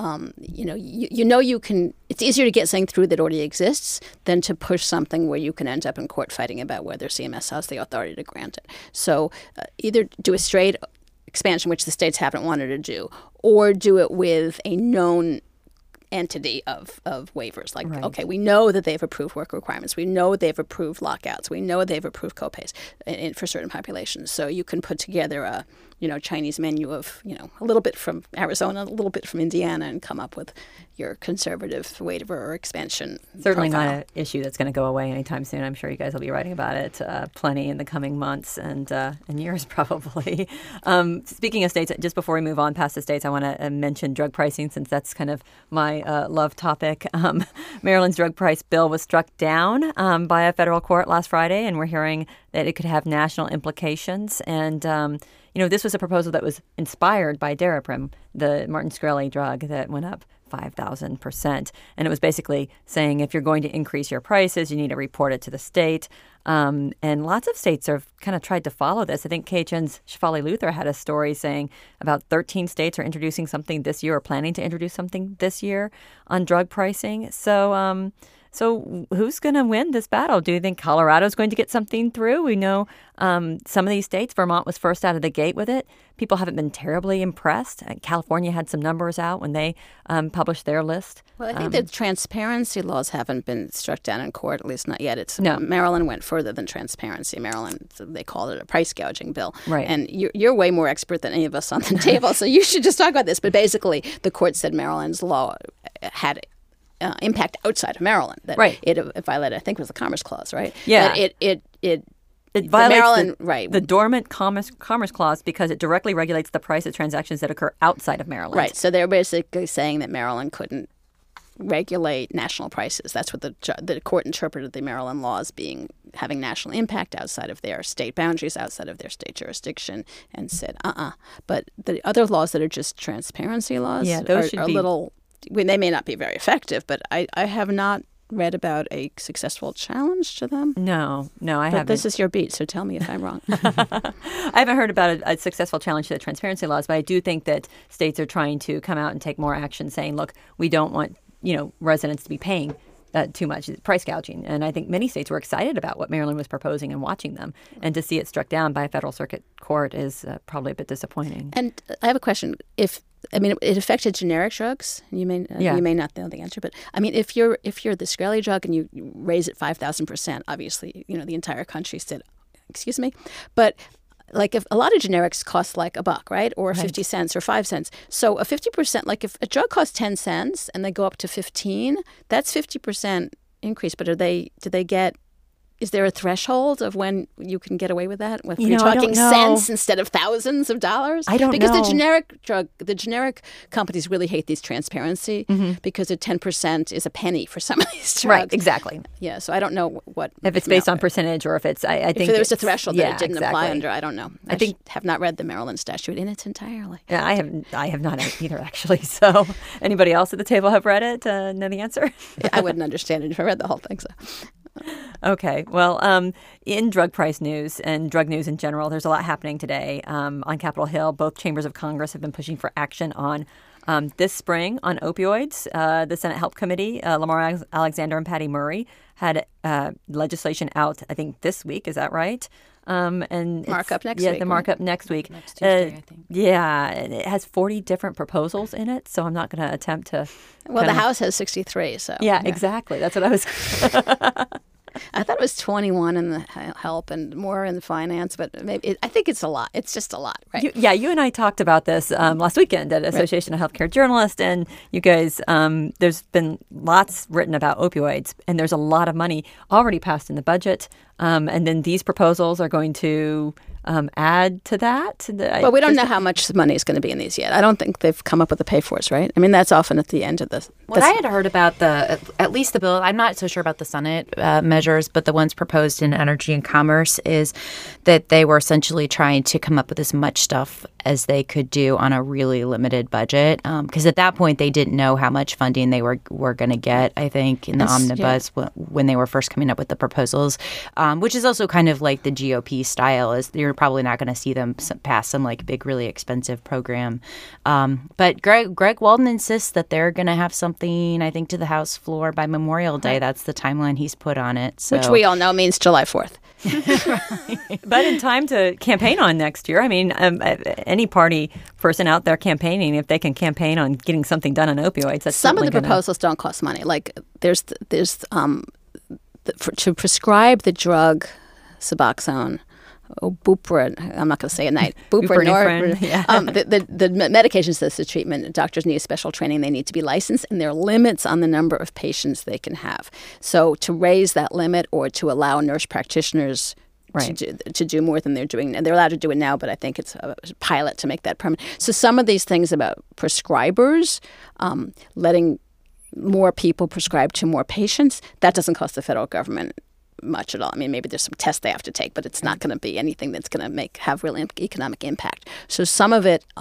you can. It's easier to get something through that already exists than to push something where you can end up in court fighting about whether CMS has the authority to grant it. So either do a straight expansion, which the states haven't wanted to do, or do it with a known entity of waivers. Like, right. Okay, we know that they've approved work requirements. We know they've approved lockouts. We know they've approved copays for certain populations. So you can put together a Chinese menu of, a little bit from Arizona, a little bit from Indiana, and come up with your conservative waiver or expansion. Certainly profile. Not an issue that's going to go away anytime soon. I'm sure you guys will be writing about it plenty in the coming months and years probably. Speaking of states, just before we move on past the states, I want to mention drug pricing since that's kind of my love topic. Maryland's drug price bill was struck down by a federal court last Friday, and we're hearing that it could have national implications. And this was a proposal that was inspired by Daraprim, the Martin Shkreli drug that went up 5,000%. And it was basically saying if you're going to increase your prices, you need to report it to the state. And lots of states have kind of tried to follow this. I think KHN's Shefali Luther had a story saying about 13 states are introducing something this year or planning to introduce something this year on drug pricing. So who's going to win this battle? Do you think Colorado's going to get something through? We know some of these states, Vermont was first out of the gate with it. People haven't been terribly impressed. California had some numbers out when they published their list. Well, I think the transparency laws haven't been struck down in court, at least not yet. Maryland went further than transparency. Maryland, they called it a price gouging bill. Right. And you're way more expert than any of us on the table, so you should just talk about this. But basically, the court said Maryland's law had impact outside of Maryland. That right. It violated, I think it was the Commerce Clause, right? Yeah. It violates Maryland, the dormant Commerce Clause because it directly regulates the price of transactions that occur outside of Maryland. Right. So they're basically saying that Maryland couldn't regulate national prices. That's what the court interpreted the Maryland laws having national impact outside of their state boundaries, outside of their state jurisdiction, and said, But the other laws that are just transparency laws those are a little... They may not be very effective, but I have not read about a successful challenge to them. No, I haven't. But this is your beat, so tell me if I'm wrong. I haven't heard about a successful challenge to the transparency laws, but I do think that states are trying to come out and take more action, saying, look, we don't want residents to be paying too much price gouging. And I think many states were excited about what Maryland was proposing and watching them. And to see it struck down by a federal circuit court is probably a bit disappointing. And I have a question. It affected generic drugs. You may not know the answer, but if you're the Shkreli drug and you raise it 5,000%, obviously the entire country said, "Excuse me," but like if a lot of generics cost like $1, right, or 50 cents or 5 cents, so a 50%, like if a drug costs 10 cents and they go up to 15, that's 50% increase. But do they get? Is there a threshold of when you can get away with that? If you're talking cents instead of thousands of dollars? I don't know. Because the generic companies really hate these transparency because a 10% is a penny for some of these drugs. Right, exactly. Yeah, so I don't know what... If it's based on percentage or if it's... I think if there was a threshold that it didn't apply exactly. under, I don't know. I have not read the Maryland statute in its entirely. Yeah, I have not either, actually. So anybody else at the table have read it? Know the answer? I wouldn't understand it if I read the whole thing, so... Okay. Well, in drug price news and drug news in general, there's a lot happening today. On Capitol Hill, both chambers of Congress have been pushing for action on this spring on opioids. The Senate Help Committee, Lamar Alexander and Patty Murray, had legislation out, I think, this week. Is that right? And markup next week. Yeah, the markup next week. Next Tuesday, I think. Yeah, and it has 40 different proposals in it, so I'm not going to attempt to... Well, the House has 63, so... Yeah, exactly. That's what I was... I thought it was 21 in the help and more in the finance, but maybe I think it's a lot. It's just a lot, right? You and I talked about this last weekend at Association of Healthcare Journalists, and you guys, there's been lots written about opioids, and there's a lot of money already passed in the budget, and then these proposals are going to add to that. Well, we don't know how much money is going to be in these yet. I don't think they've come up with the pay-fors, right? I mean, that's often at the end of the... What I had heard about at least the bill, I'm not so sure about the Senate measures, but the ones proposed in Energy and Commerce is that they were essentially trying to come up with as much stuff as they could do on a really limited budget. Because at that point, they didn't know how much funding they were going to get, I think, in the omnibus when they were first coming up with the proposals, which is also kind of like the GOP style, is you're probably not going to see them pass some like big, really expensive program. But Greg Walden insists that they're going to have something, I think, to the House floor by Memorial Day. That's the timeline he's put on it. So. Which we all know means July 4th. But in time to campaign on next year, I mean, any party person out there campaigning, if they can campaign on getting something done on opioids, that's some of the proposals don't cost money. Like there's to prescribe the drug Suboxone. Buprenorphine. I'm not going to say it night. Buprenorphine. Yeah. The medications that's the treatment. Doctors need special training. They need to be licensed, and there are limits on the number of patients they can have. So to raise that limit or to allow nurse practitioners to do more than they're doing, and they're allowed to do it now, but I think it's a pilot to make that permanent. So some of these things about prescribers, letting more people prescribe to more patients, that doesn't cost the federal government much at all. I mean, maybe there's some tests they have to take, but it's not going to be anything that's going to have real economic impact. So some of it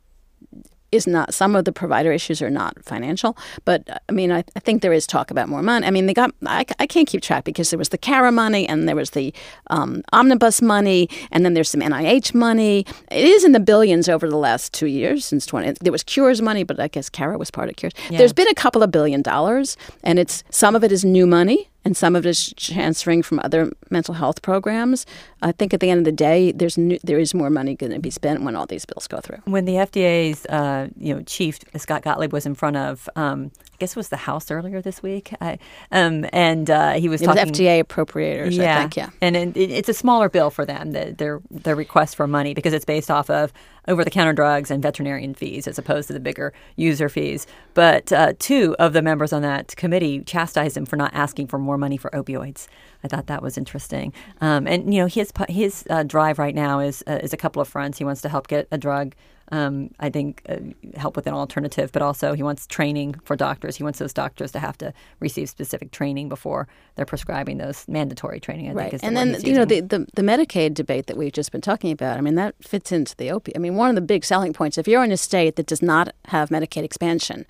is not. Some of the provider issues are not financial, but I mean, I think there is talk about more money. I mean, they got. I can't keep track because there was the CARA money and there was the omnibus money, and then there's some NIH money. It is in the billions over the last 2 years since 20. There was Cures money, but I guess CARA was part of Cures. Yeah. There's been a couple of $1 billion, and some of it is new money. And some of it is transferring from other mental health programs. I think at the end of the day, there is more money going to be spent when all these bills go through. When the FDA's chief, Scott Gottlieb, was in front of, I guess it was the House earlier this week, he was talking... It was FDA appropriators, I think, yeah. And it's a smaller bill for them, their request for money, because it's based off of over-the-counter drugs and veterinarian fees as opposed to the bigger user fees. But two of the members on that committee chastised him for not asking for more money for opioids. I thought that was interesting. And his drive right now is a couple of fronts. He wants to help get a drug. I think help with an alternative, but also he wants training for doctors. He wants those doctors to have to receive specific training before they're prescribing those mandatory training. I think is the and word then he's using. the Medicaid debate that we've just been talking about. I mean, that fits into the opioid. I mean, one of the big selling points, if you're in a state that does not have Medicaid expansion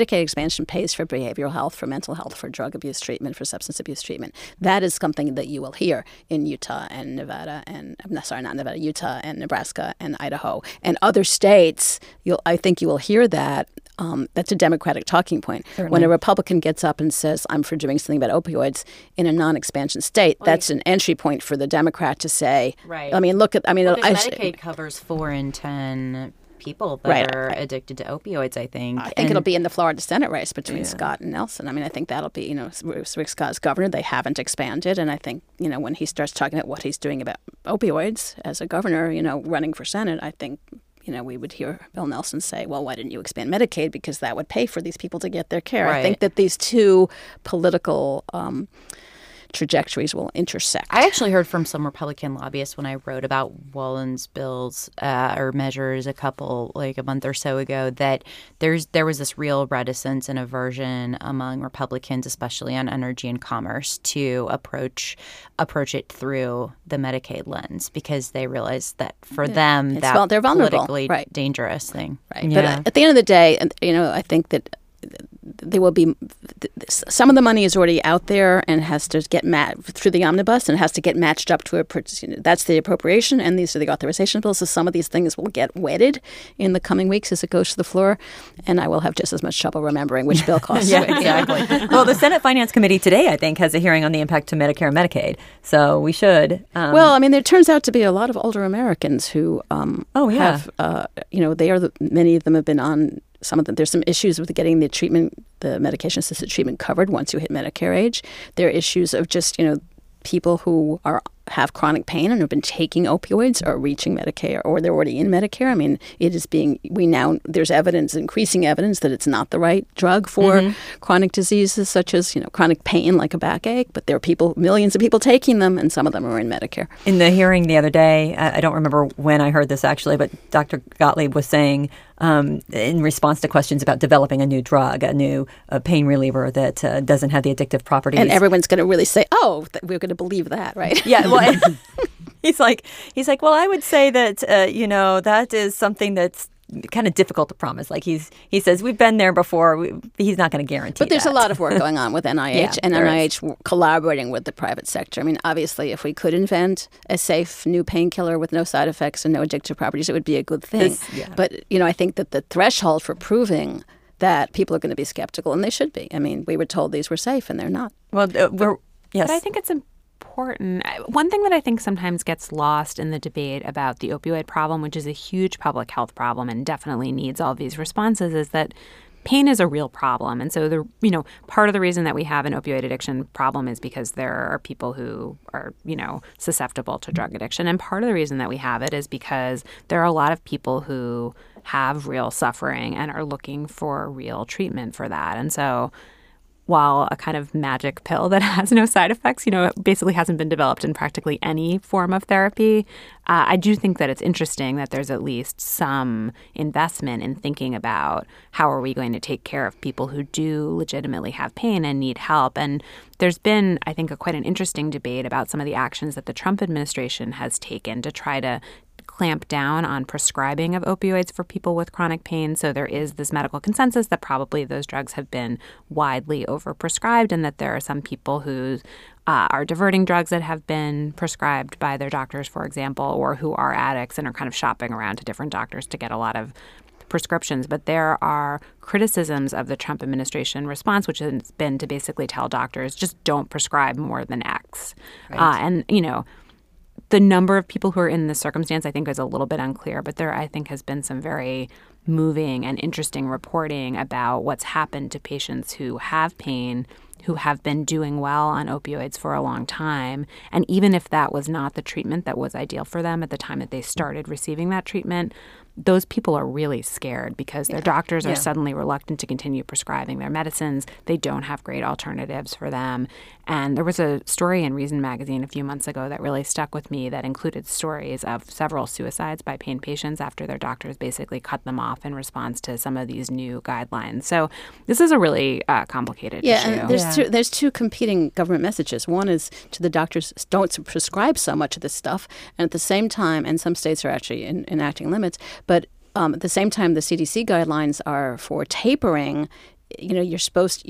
pays for behavioral health, for mental health, for drug abuse treatment, for substance abuse treatment. That is something that you will hear in Utah and Nevada Utah and Nebraska and Idaho and other states. I think you will hear that. That's a Democratic talking point. Certainly. When a Republican gets up and says, I'm for doing something about opioids in a non-expansion state, that's an entry point for the Democrat to say, right. I mean, Medicaid covers 4 in 10 people that are addicted to opioids, I think. I think it'll be in the Florida Senate race between Scott and Nelson. I mean, I think that'll be, Rick Scott's governor. They haven't expanded. And I think, when he starts talking about what he's doing about opioids as a governor, running for Senate, I think, we would hear Bill Nelson say, well, why didn't you expand Medicaid? Because that would pay for these people to get their care. Right. I think that these two political trajectories will intersect. I actually heard from some Republican lobbyists when I wrote about Walden's bills or measures a month or so ago that there was this real reticence and aversion among Republicans, especially on energy and commerce, to approach it through the Medicaid lens because they realized that for them that's they're vulnerable. Politically dangerous thing. Right. Yeah. But at the end of the day, I think that there will be some of the money is already out there and has to get through the omnibus and has to get matched up to that's the appropriation and these are the authorization bills. So some of these things will get wedded in the coming weeks as it goes to the floor, and I will have just as much trouble remembering which bill costs. Yeah, exactly. Well, the Senate Finance Committee today, I think, has a hearing on the impact to Medicare and Medicaid. So we should. Well, I mean, there turns out to be a lot of older Americans who have, many of them have been on. There's some issues with getting the medication-assisted treatment covered once you hit Medicare age. There are issues of just, people who have chronic pain and have been taking opioids are reaching Medicare, or they're already in Medicare. I mean, there's evidence, increasing evidence, that it's not the right drug for chronic diseases such as, chronic pain like a backache, but there are millions of people taking them, and some of them are in Medicare. In the hearing the other day, I don't remember when I heard this actually, but Dr. Gottlieb was saying in response to questions about developing a new drug, a new pain reliever that doesn't have the addictive properties. And everyone's going to really say, we're going to believe that, right? Yeah. Well, he's like, well, I would say that, that is something that's kind of difficult to promise. Like he says, we've been there before. He's not going to guarantee. But there's a lot of work going on with NIH and NIH collaborating with the private sector. I mean, obviously, if we could invent a safe new painkiller with no side effects and no addictive properties, it would be a good thing. But I think that the threshold for proving that people are going to be skeptical, and they should be. I mean, we were told these were safe, and they're not. Well, yes. But I think it's important. One thing that I think sometimes gets lost in the debate about the opioid problem, which is a huge public health problem and definitely needs all of these responses, is that pain is a real problem. And so part of the reason that we have an opioid addiction problem is because there are people who are, susceptible to drug addiction. And part of the reason that we have it is because there are a lot of people who have real suffering and are looking for real treatment for that. And so while a kind of magic pill that has no side effects, basically hasn't been developed in practically any form of therapy, I do think that it's interesting that there's at least some investment in thinking about how are we going to take care of people who do legitimately have pain and need help. And there's been, I think, quite an interesting debate about some of the actions that the Trump administration has taken to try to clamp down on prescribing of opioids for people with chronic pain. So there is this medical consensus that probably those drugs have been widely overprescribed and that there are some people who are diverting drugs that have been prescribed by their doctors, for example, or who are addicts and are kind of shopping around to different doctors to get a lot of prescriptions. But there are criticisms of the Trump administration response, which has been to basically tell doctors, just don't prescribe more than X. Right. The number of people who are in this circumstance, I think, is a little bit unclear, but there, I think, has been some very moving and interesting reporting about what's happened to patients who have pain, who have been doing well on opioids for a long time. And even if that was not the treatment that was ideal for them at the time that they started receiving that treatment, those people are really scared because their doctors are suddenly reluctant to continue prescribing their medicines. They don't have great alternatives for them. And there was a story in Reason magazine a few months ago that really stuck with me that included stories of several suicides by pain patients after their doctors basically cut them off in response to some of these new guidelines. So this is a really complicated issue. And there's two competing government messages. One is to the doctors, don't prescribe so much of this stuff. And at the same time, and some states are actually enacting limits, but at the same time, the CDC guidelines are for tapering. You're supposed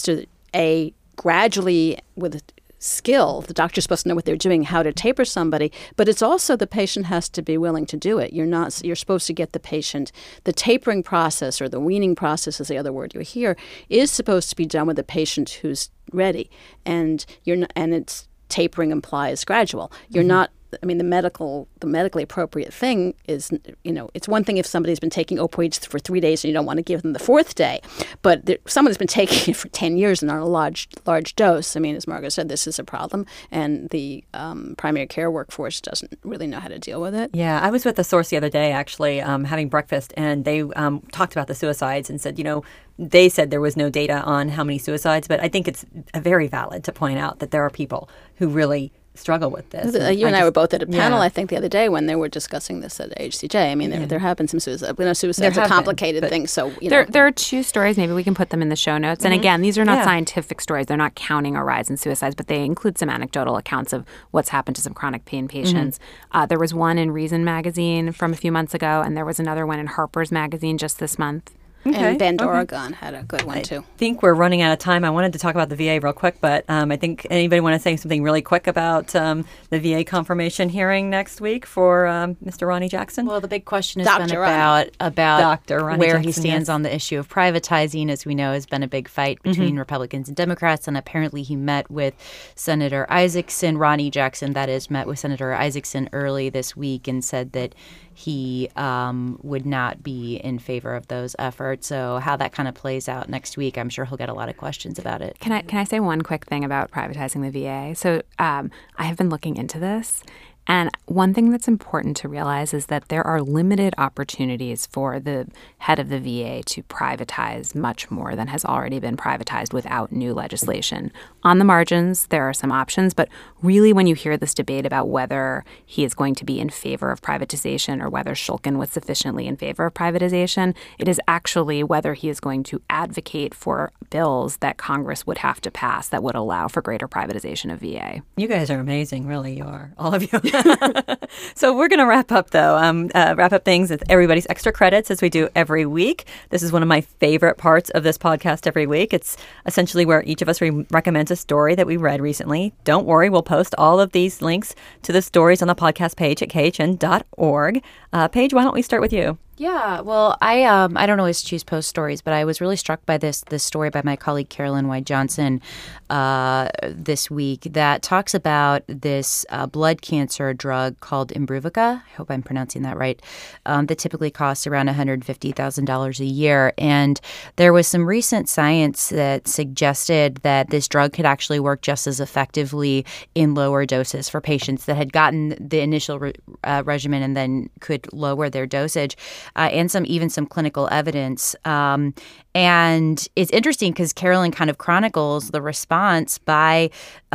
to gradually, with skill, the doctor's supposed to know what they're doing, how to taper somebody. But it's also the patient has to be willing to do it. You're supposed to get the patient. The tapering process, or the weaning process is the other word you hear, is supposed to be done with a patient who's ready. And it's tapering implies gradual. You're not. I mean, the medically appropriate thing is, it's one thing if somebody's been taking opioids for 3 days and you don't want to give them the fourth day, but someone has been taking it for 10 years and on a large dose. I mean, as Margot said, this is a problem, and the primary care workforce doesn't really know how to deal with it. Yeah, I was with a source the other day, actually, having breakfast, and they talked about the suicides and said, they said there was no data on how many suicides, but I think it's very valid to point out that there are people who really struggle with this. You and I were both at a panel, I think, the other day when they were discussing this at HCJ. I mean, there have been some suicides. Suicide's a complicated thing, so There are two stories. Maybe we can put them in the show notes. And again, these are not scientific stories. They're not counting a rise in suicides, but they include some anecdotal accounts of what's happened to some chronic pain patients. There was one in Reason magazine from a few months ago, and there was another one in Harper's magazine just this month. Okay. And Bend, Oregon had a good one, too. I think we're running out of time. I wanted to talk about the VA real quick, but I think anybody want to say something really quick about the VA confirmation hearing next week for Mr. Ronny Jackson? Well, the big question has been about where he stands on the issue of privatizing. As we know, has been a big fight between Republicans and Democrats, and apparently he met with Senator Isaacson. Ronny Jackson, that is, met with Senator Isaacson early this week and said that he would not be in favor of those efforts. So how that kind of plays out next week, I'm sure he'll get a lot of questions about it. Can I say one quick thing about privatizing the VA? So I have been looking into this. And one thing that's important to realize is that there are limited opportunities for the head of the VA to privatize much more than has already been privatized without new legislation. On the margins, there are some options, but really when you hear this debate about whether he is going to be in favor of privatization or whether Shulkin was sufficiently in favor of privatization, it is actually whether he is going to advocate for bills that Congress would have to pass that would allow for greater privatization of VA. You guys are amazing, really, you are, all of you. So we're going to wrap up, though. Wrap up things with everybody's extra credits as we do every week. This is one of my favorite parts of this podcast every week. It's essentially where each of us recommends a story that we read recently. Don't worry, we'll post all of these links to the stories on the podcast page at khn.org. Paige, why don't we start with you? Yeah, well, I don't always choose post stories, but I was really struck by this story by my colleague Carolyn White Johnson this week that talks about this blood cancer drug called Imbruvica. I hope I'm pronouncing that right. That typically costs around $150,000 a year, and there was some recent science that suggested that this drug could actually work just as effectively in lower doses for patients that had gotten the initial regimen and then could lower their dosage. And some clinical evidence. And it's interesting because Carolyn kind of chronicles the response by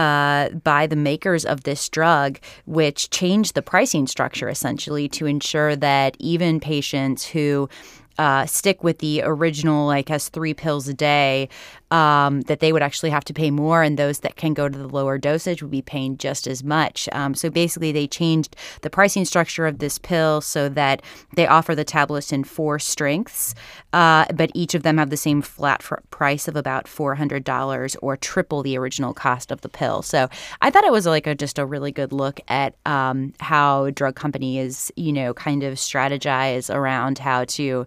the makers of this drug, which changed the pricing structure essentially to ensure that even patients who stick with the original, I guess, 3 pills a day, that they would actually have to pay more, and those that can go to the lower dosage would be paying just as much. So basically, they changed the pricing structure of this pill so that they offer the tablets in 4 strengths, but each of them have the same flat price of about $400 or triple the original cost of the pill. So I thought it was just a really good look at how drug companies, kind of strategize around how to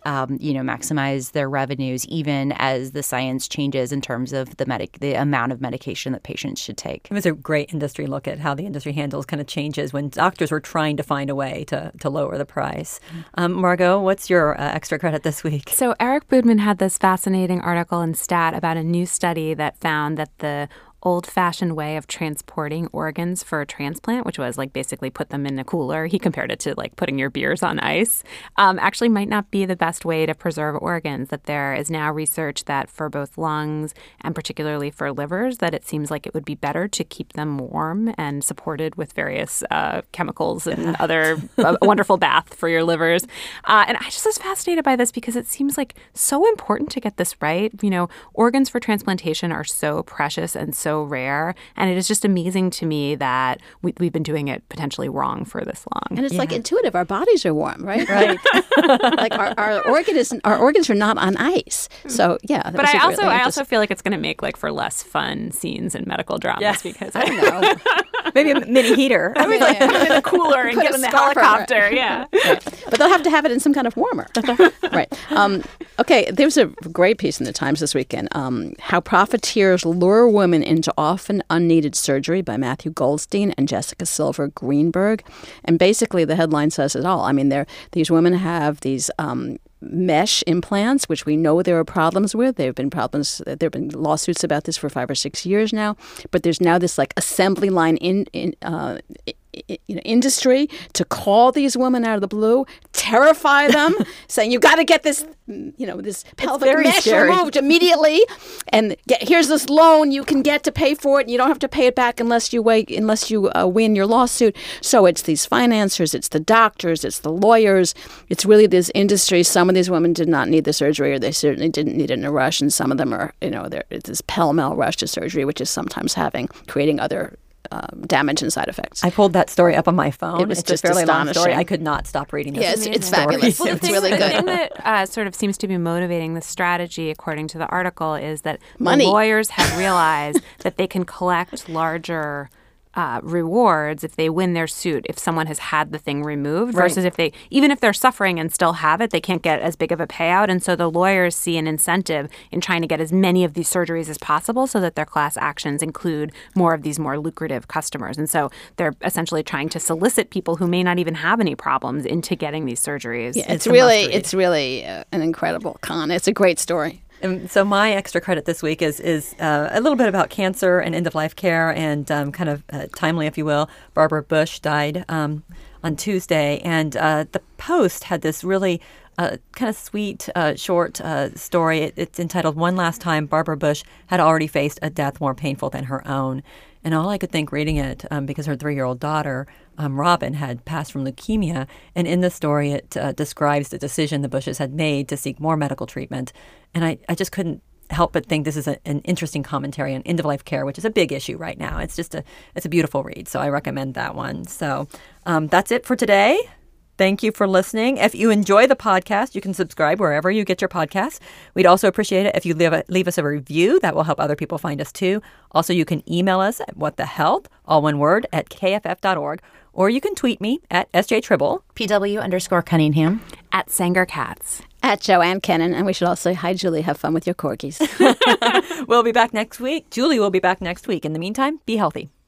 maximize their revenues, even as the science changes in terms of the amount of medication that patients should take. It was a great industry look at how the industry handles kind of changes when doctors were trying to find a way to lower the price. Margot, what's your extra credit this week? So Eric Boudman had this fascinating article in Stat about a new study that found that the old-fashioned way of transporting organs for a transplant, which was basically put them in a cooler. He compared it to putting your beers on ice. Actually might not be the best way to preserve organs, that there is now research that for both lungs and particularly for livers, that it seems like it would be better to keep them warm and supported with various chemicals and other wonderful bath for your livers. And I just was fascinated by this because it seems so important to get this right. Organs for transplantation are so precious and so rare, and it is just amazing to me that we've been doing it potentially wrong for this long. And it's intuitive. Our bodies are warm, right? Right. our organs are not on ice. So but I also feel like it's going to make for less fun scenes in medical dramas because I know. Maybe a mini heater. I mean, put it in a cooler and get in the helicopter. Yeah. Right. But they'll have to have it in some kind of warmer. Right. Okay. There was a great piece in the Times this weekend. How profiteers lure women into often unneeded surgery by Matthew Goldstein and Jessica Silver Greenberg. And basically the headline says it all. I mean, these women have these mesh implants, which we know there are problems with. There have been lawsuits about this for 5 or 6 years now. But there's now this assembly line industry to call these women out of the blue, terrify them, saying you got to get this, this pelvic mesh removed immediately, and here's this loan you can get to pay for it, and you don't have to pay it back unless you win your lawsuit. So it's these financiers, it's the doctors, it's the lawyers, it's really this industry. Some of these women did not need the surgery, or they certainly didn't need it in a rush, and some of them are, it's this pell-mell rush to surgery, which is sometimes creating other damage and side effects. I pulled that story up on my phone. It was it's just a fairly astonishing. long story. I could not stop reading this. Yeah, it's fabulous. Well, it's really good. The thing that sort of seems to be motivating this strategy, according to the article, is that Money. The lawyers have realized that they can collect larger rewards if they win their suit if someone has had the thing removed versus if even if they're suffering and still have it, they can't get as big of a payout. And so the lawyers see an incentive in trying to get as many of these surgeries as possible so that their class actions include more of these more lucrative customers. And so they're essentially trying to solicit people who may not even have any problems into getting these surgeries. Yeah, it's really an incredible con. It's a great story. And so my extra credit this week is a little bit about cancer and end-of-life care and kind of timely, if you will. Barbara Bush died on Tuesday, and the Post had this really kind of sweet, short story. It's entitled, "One Last Time, Barbara Bush Had Already Faced a Death More Painful Than Her Own." And all I could think reading it, because her 3-year-old daughter, Robin, had passed from leukemia. And in the story, it describes the decision the Bushes had made to seek more medical treatment. And I just couldn't help but think this is an interesting commentary on end-of-life care, which is a big issue right now. It's a beautiful read. So I recommend that one. So that's it for today. Thank you for listening. If you enjoy the podcast, you can subscribe wherever you get your podcasts. We'd also appreciate it if you leave us a review. That will help other people find us too. Also, you can email us at whatthehealth, all one word, at kff.org. Or you can tweet me at sjtribble. PW_Cunningham. At Sanger Katz. At Joanne Kennan. And we should also say, hi, Julie, have fun with your corgis. We'll be back next week. Julie will be back next week. In the meantime, be healthy.